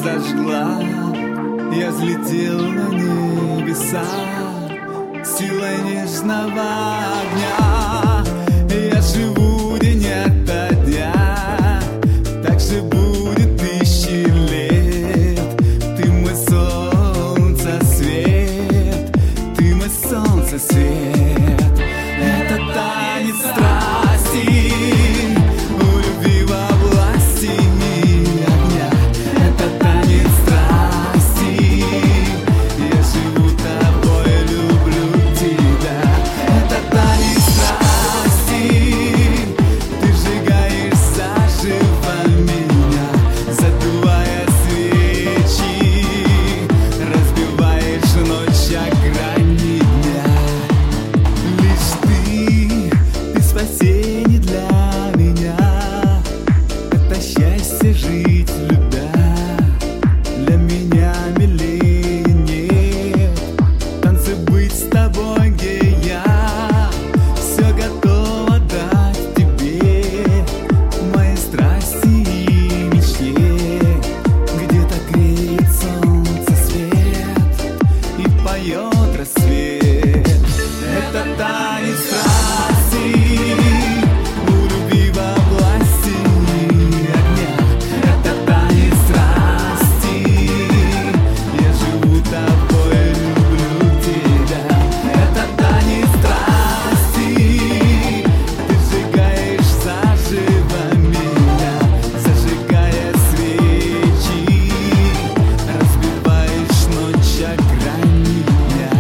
зажгла. Я взлетел на небеса силой нежного огня. Я живу день ото дня, так же будет тысячи лет. Ты мой солнце свет, ты мой солнце свет. Это танец страсти, у любви во власти огня. Это танец страсти, я живу тобой, люблю тебя. Это танец страсти, ты сжигаешь заживо меня, задувая свечи, разбиваешь ночь о грани дня. Лишь ты спасение для меня. Это счастье жить любя, для меня милее нет. Танцы быть с тобой, где я все готова дать тебе, моей страсти и мечте. Где-то греет солнце свет и поет рассвет. Это танец страсти, у любви во власти огня. Это танец страсти, я живу тобой, люблю тебя. Это танец страсти, ты сжигаешь заживо меня, зажигая свечи, разбиваешь ночь о грани дня.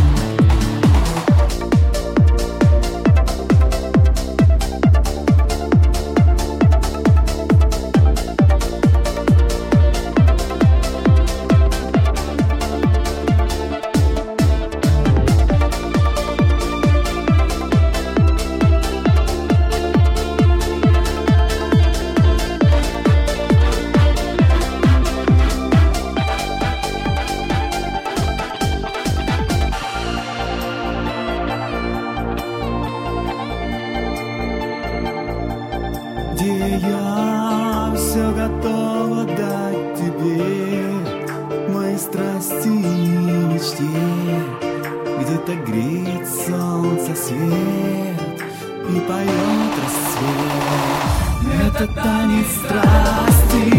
Где я все готова дать тебе, мои страсти и мечте. Где-то греет солнце свет и поет рассвет. Это танец страсти,